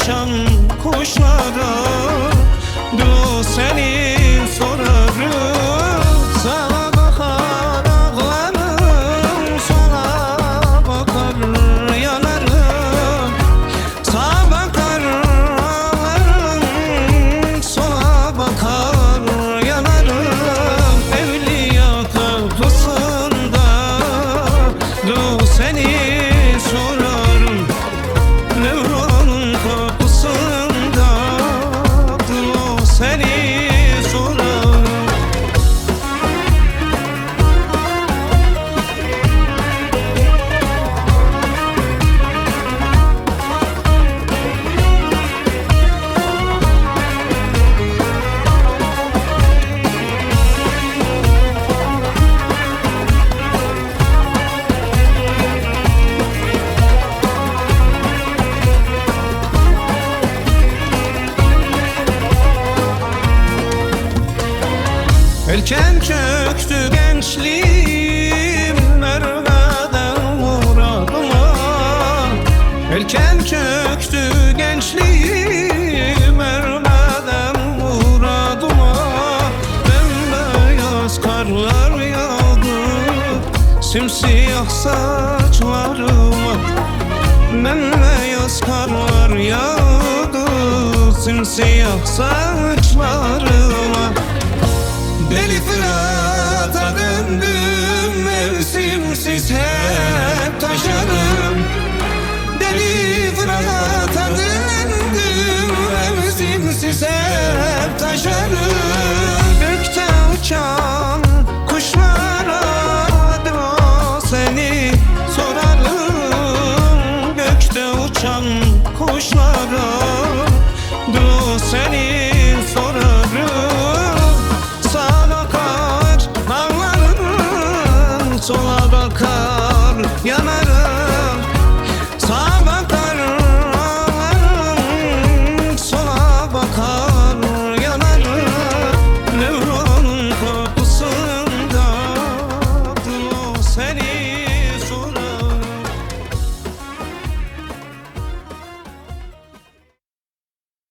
uçan kuşlara du seni sorarım. Sağa bakar ağlarım, sola bakar yanarım. Sağa bakar ağlarım, sola bakar yanarım. Evliya kapısında du seni sorarım. Mevla'nın kapısında du seni sorarım. Erken çöktü gençliğim Merve'den muradıma. Erken çöktü gençliğim Merve'den muradıma. Bembeyaz karlar yağdı simsiyah saçlarıma. Bembeyaz karlar yağdı simsiyah saçlarıma. Deli Fırat'a döndüm, mevsimsiz hep taşarım. Deli Fırat'a döndüm, mevsimsiz hep taşarım. Gökte uçan kuşlara du seni sorarım. Gökte uçan kuşlara du seni